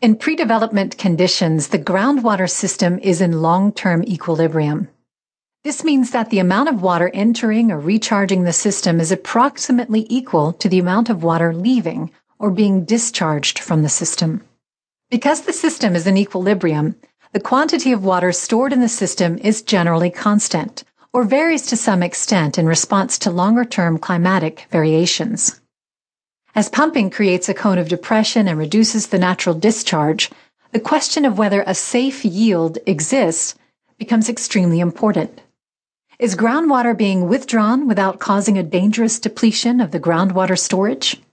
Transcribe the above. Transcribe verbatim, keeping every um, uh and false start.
In pre-development conditions, the groundwater system is in long-term equilibrium. This means that the amount of water entering or recharging the system is approximately equal to the amount of water leaving or being discharged from the system. Because the system is in equilibrium, the quantity of water stored in the system is generally constant, or varies to some extent in response to longer-term climatic variations. As pumping creates a cone of depression and reduces the natural discharge, the question of whether a safe yield exists becomes extremely important. Is groundwater being withdrawn without causing a dangerous depletion of the groundwater storage?